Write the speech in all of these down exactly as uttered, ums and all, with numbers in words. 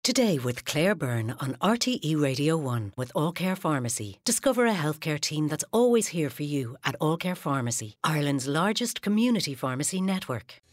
Today with Claire Byrne on R T E Radio one with All Care Pharmacy. Discover a healthcare team that's always here for you at All Care Pharmacy, Ireland's largest community pharmacy network.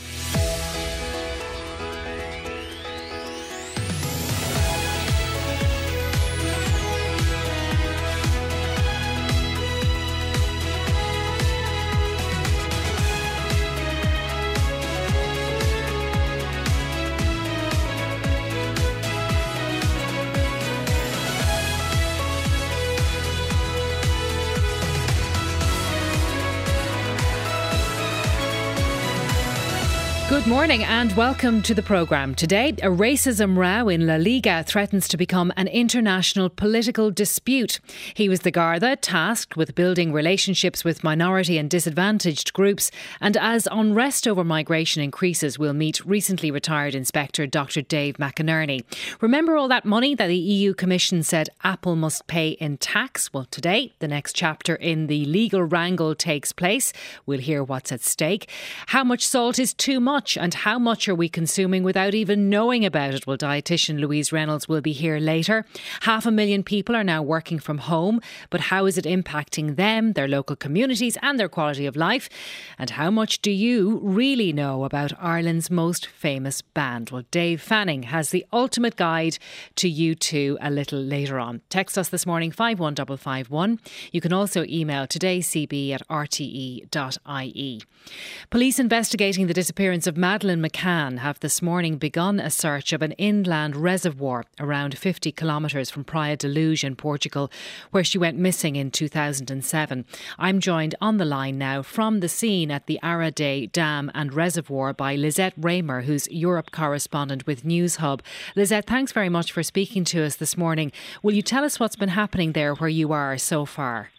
Good morning and welcome to the programme. Today, a racism row in La Liga threatens to become an international political dispute. He was the Garda tasked with building relationships with minority and disadvantaged groups, and as unrest over migration increases, we'll meet recently retired Inspector Doctor Dave McInerney. Remember all that money that the E U Commission said Apple must pay in tax? Well, today, the next chapter in the legal wrangle takes place. We'll hear what's at stake. How much salt is too much? And how much are we consuming without even knowing about it? Well, dietitian Louise Reynolds will be here later. Half a million people are now working from home, but how is it impacting them, their local communities and their quality of life? And how much do you really know about Ireland's most famous band? Well, Dave Fanning has the ultimate guide to U two a little later on. Text us this morning five one five five one. You can also email todaycb at r t e dot i e. Police investigating the disappearance of Madeleine McCann have this morning begun a search of an inland reservoir around fifty kilometres from Praia de Luz in Portugal, where she went missing in two thousand seven. I'm joined on the line now from the scene at the Arade Dam and Reservoir by Lisette Raymer, who's Europe correspondent with News Hub. Lisette, thanks very much for speaking to us this morning. Will you tell us what's been happening there where you are so far?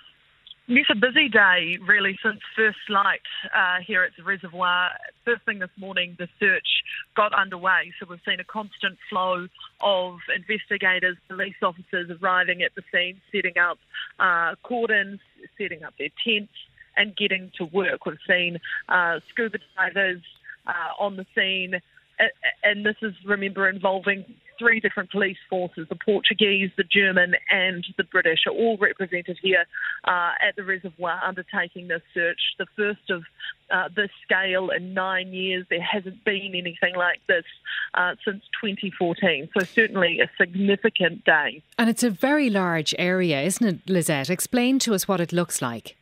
It's a busy day, really, since first light uh, here at the reservoir. First thing this morning, the search got underway. So we've seen a constant flow of investigators, police officers arriving at the scene, setting up uh, cordons, setting up their tents and getting to work. We've seen uh, scuba divers uh, on the scene. And this is, remember, involving three different police forces, the Portuguese, the German and the British are all represented here uh, at the reservoir undertaking this search. The first of uh, this scale in nine years. There hasn't been anything like this uh, since twenty fourteen. So certainly a significant day. And it's a very large area, isn't it, Lisette? Explain to us what it looks like.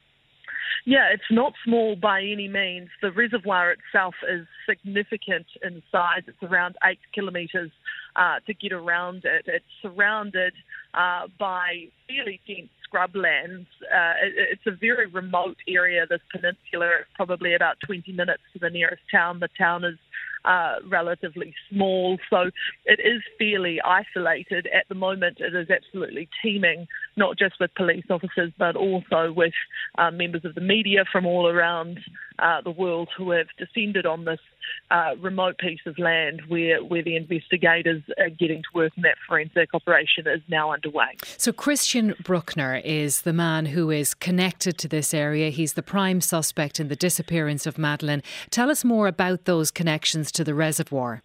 Yeah, it's not small by any means. The reservoir itself is significant in size. It's around eight kilometres uh, to get around it. It's surrounded uh, by fairly dense scrublands. Uh, it, it's a very remote area, this peninsula. It's probably about twenty minutes to the nearest town. The town is Uh, relatively small, so it is fairly isolated. At the moment, it is absolutely teeming, not just with police officers, but also with uh, members of the media from all around uh, the world who have descended on this uh, remote piece of land where, where the investigators are getting to work, and that forensic operation is now underway. So Christian Bruckner is the man who is connected to this area. He's the prime suspect in the disappearance of Madeleine. Tell us more about those connections to the reservoir.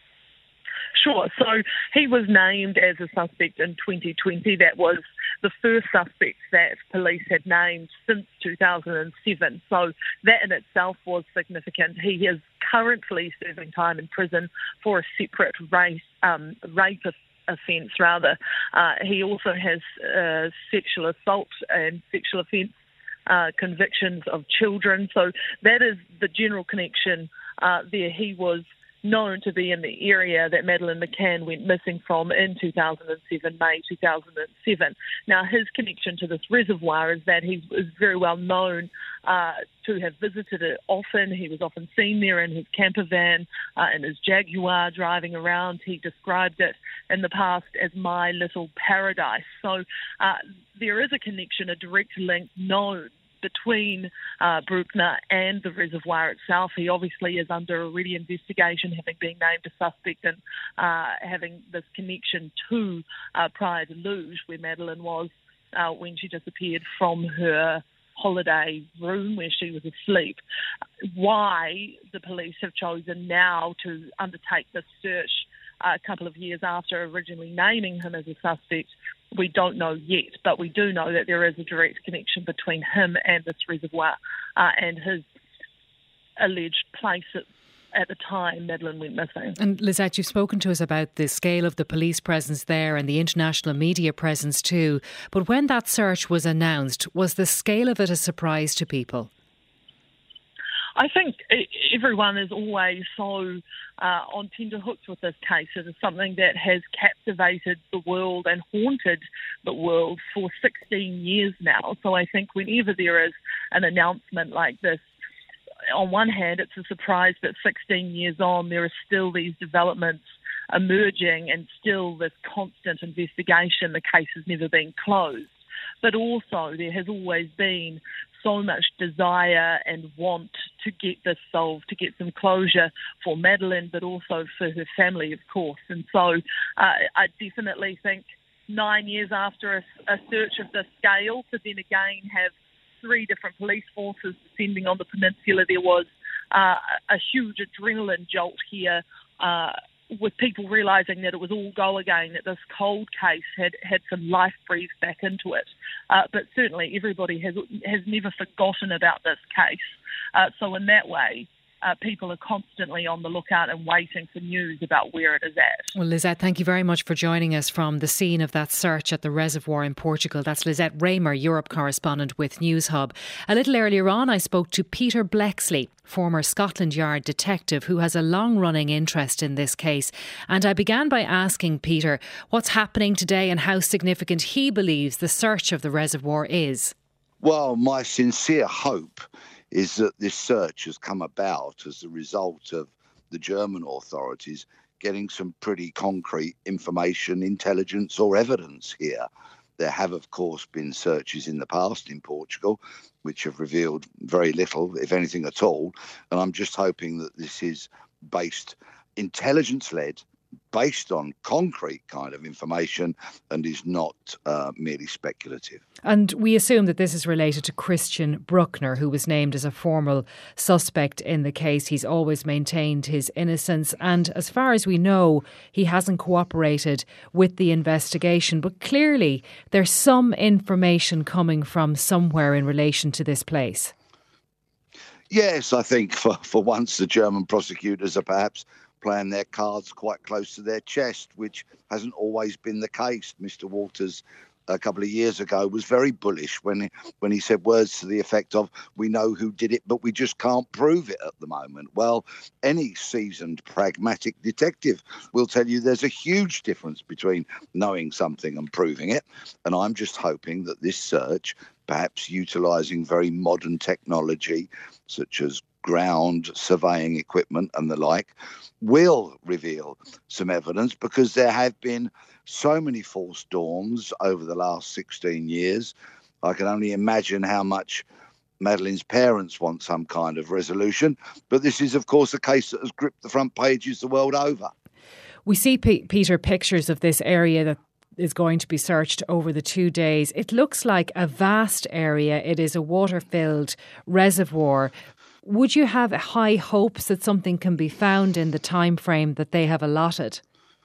Sure. So he was named as a suspect in twenty twenty. That was the first suspect that police had named since two thousand seven. So that in itself was significant. He is currently serving time in prison for a separate race, um, rape offence, rather. Uh, he also has uh, sexual assault and sexual offence uh, convictions of children. So that is the general connection uh, there. He was known to be in the area that Madeleine McCann went missing from in two thousand seven, May two thousand seven. Now, his connection to this reservoir is that he is very well known uh, to have visited it often. He was often seen there in his camper van, uh, in his Jaguar driving around. He described it in the past as my little paradise. So uh, there is a connection, a direct link known between uh, Bruckner and the reservoir itself. He obviously is under already investigation, having been named a suspect and uh, having this connection to uh, Praia de Luz, where Madeleine was uh, when she disappeared from her holiday room where she was asleep. Why the police have chosen now to undertake this search a couple of years after originally naming him as a suspect, we don't know yet. But we do know that there is a direct connection between him and this reservoir uh, and his alleged place at, at the time Madeleine went missing. And Lizette, you've spoken to us about the scale of the police presence there and the international media presence too. But when that search was announced, was the scale of it a surprise to people? I think everyone is always so uh, on tenterhooks with this case. It is something that has captivated the world and haunted the world for sixteen years now. So I think whenever there is an announcement like this, on one hand, it's a surprise that sixteen years on, there are still these developments emerging and still this constant investigation. The case has never been closed. But also there has always been so much desire and want to get this solved, to get some closure for Madeleine, but also for her family, of course. And so uh, I definitely think nine years after a, a search of this scale, to then again have three different police forces descending on the peninsula, there was uh, a huge adrenaline jolt here, uh, with people realising that it was all go again, that this cold case had, had some life breathed back into it. Uh, but certainly everybody has has never forgotten about this case. Uh, so in that way, uh, people are constantly on the lookout and waiting for news about where it is at. Well, Lizette, thank you very much for joining us from the scene of that search at the reservoir in Portugal. That's Lizette Raymer, Europe correspondent with Newshub. A little earlier on, I spoke to Peter Bleksley, former Scotland Yard detective who has a long-running interest in this case. And I began by asking Peter what's happening today and how significant he believes the search of the reservoir is. Well, my sincere hope is that this search has come about as a result of the German authorities getting some pretty concrete information, intelligence or evidence here. There have, of course, been searches in the past in Portugal which have revealed very little, if anything at all. And I'm just hoping that this is based, intelligence-led, based on concrete kind of information and is not uh, merely speculative. And we assume that this is related to Christian Bruckner, who was named as a formal suspect in the case. He's always maintained his innocence, and as far as we know, he hasn't cooperated with the investigation. But clearly there's some information coming from somewhere in relation to this place. Yes, I think for, for once the German prosecutors are perhaps playing their cards quite close to their chest, which hasn't always been the case. Mister Walters, a couple of years ago, was very bullish when he, when he said words to the effect of, we know who did it, but we just can't prove it at the moment. Well, any seasoned, pragmatic detective will tell you there's a huge difference between knowing something and proving it. And I'm just hoping that this search, perhaps utilising very modern technology, such as ground surveying equipment and the like, will reveal some evidence, because there have been so many false dawns over the last sixteen years. I can only imagine how much Madeleine's parents want some kind of resolution. But this is, of course, a case that has gripped the front pages the world over. We see, P- Peter, pictures of this area that is going to be searched over the two days. It looks like a vast area. It is a water-filled reservoir. Would you have high hopes that something can be found in the time frame that they have allotted?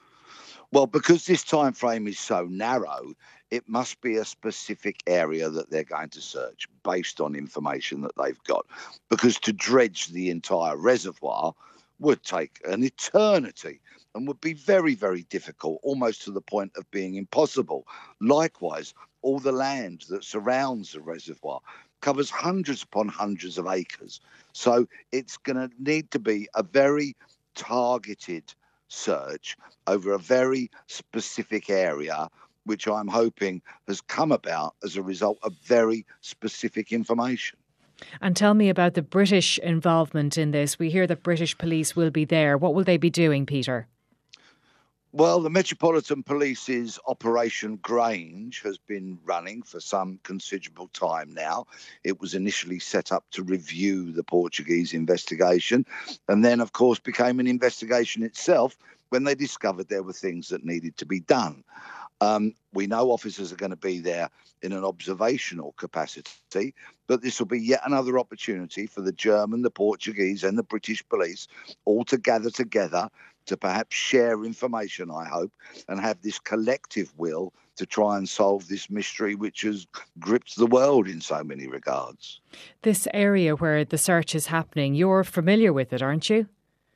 Well, because this time frame is so narrow, it must be a specific area that they're going to search based on information that they've got. Because to dredge the entire reservoir would take an eternity and would be very, very difficult, almost to the point of being impossible. Likewise, all the land that surrounds the reservoir covers hundreds upon hundreds of acres. So it's going to need to be a very targeted search over a very specific area, which I'm hoping has come about as a result of very specific information. And tell me about the British involvement in this. We hear that British police will be there. What will they be doing, Peter? Well, the Metropolitan Police's Operation Grange has been running for some considerable time now. It was initially set up to review the Portuguese investigation, and then, of course, became an investigation itself when they discovered there were things that needed to be done. Um, we know officers are going to be there in an observational capacity, but this will be yet another opportunity for the German, the Portuguese and the British police all to gather together to perhaps share information, I hope, and have this collective will to try and solve this mystery which has gripped the world in so many regards. This area where the search is happening, you're familiar with it, aren't you?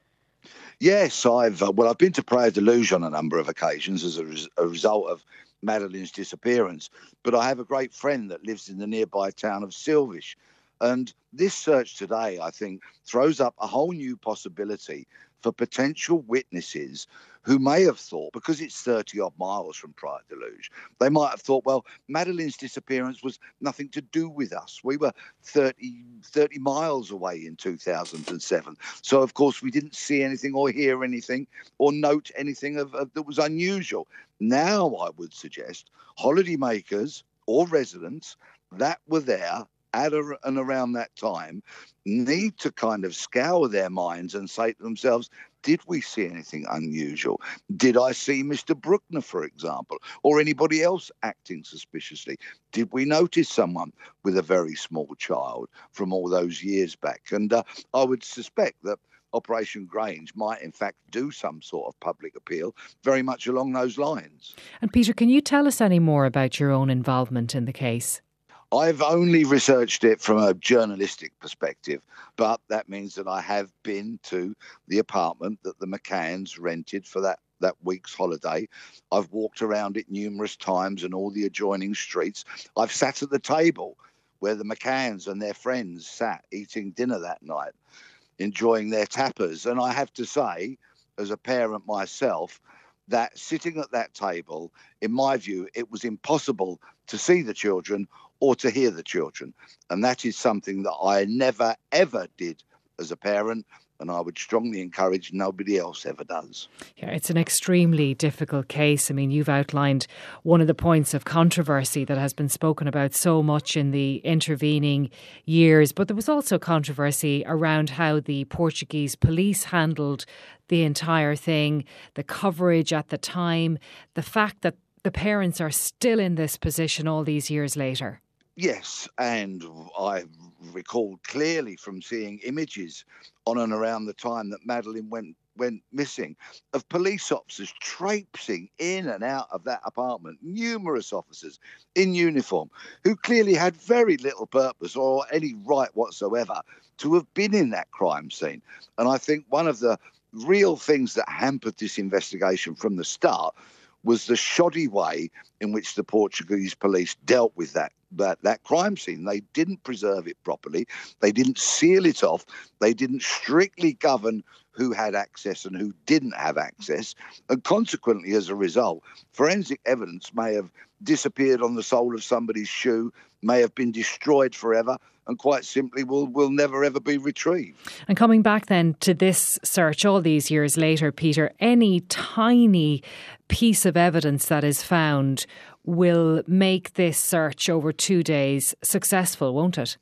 Yes, I've uh, well, I've been to Praia da Luz on a number of occasions as a, res- a result of Madeleine's disappearance. But I have a great friend that lives in the nearby town of Silvish. And this search today, I think, throws up a whole new possibility for potential witnesses who may have thought, because it's thirty odd miles from Praia da Luz, they might have thought, well, Madeleine's disappearance was nothing to do with us. We were thirty, thirty miles away in two thousand seven. So, of course, we didn't see anything or hear anything or note anything of, of that was unusual. Now, I would suggest holidaymakers or residents that were there at and around that time need to kind of scour their minds and say to themselves, did we see anything unusual? Did I see Mister Bruckner, for example, or anybody else acting suspiciously? Did we notice someone with a very small child from all those years back? And uh, I would suspect that Operation Grange might in fact do some sort of public appeal very much along those lines. And Peter, can you tell us any more about your own involvement in the case? I've only researched it from a journalistic perspective, but that means that I have been to the apartment that the McCanns rented for that, that week's holiday. I've walked around it numerous times and all the adjoining streets. I've sat at the table where the McCanns and their friends sat eating dinner that night, enjoying their tapas. And I have to say, as a parent myself, that sitting at that table, in my view, it was impossible to see the children or to hear the children. And that is something that I never, ever did as a parent. And I would strongly encourage nobody else ever does. Yeah, it's an extremely difficult case. I mean, you've outlined one of the points of controversy that has been spoken about so much in the intervening years. But there was also controversy around how the Portuguese police handled the entire thing, the coverage at the time, the fact that the parents are still in this position all these years later. Yes, and I recall clearly from seeing images on and around the time that Madeleine went went missing of police officers traipsing in and out of that apartment, numerous officers in uniform who clearly had very little purpose or any right whatsoever to have been in that crime scene. And I think one of the real things that hampered this investigation from the start was the shoddy way in which the Portuguese police dealt with that, that that crime scene. They didn't preserve it properly. They didn't seal it off. They didn't strictly govern who had access and who didn't have access. And consequently, as a result, forensic evidence may have disappeared on the sole of somebody's shoe, may have been destroyed forever, and quite simply will will never ever be retrieved. And coming back then to this search all these years later, Peter, any tiny piece of evidence that is found will make this search over two days successful, won't it?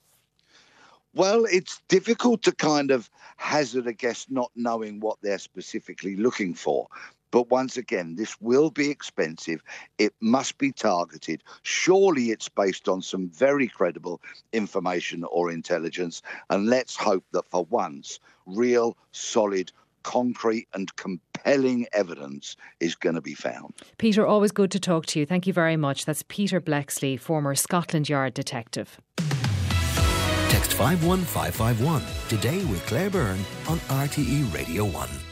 Well, it's difficult to kind of hazard a guess not knowing what they're specifically looking for. But once again, this will be expensive. It must be targeted. Surely it's based on some very credible information or intelligence. And let's hope that for once, real, solid, concrete and compelling evidence is going to be found. Peter, always good to talk to you. Thank you very much. That's Peter Bleksley, former Scotland Yard detective. Text five one five five one today with Claire Byrne on R T E Radio one.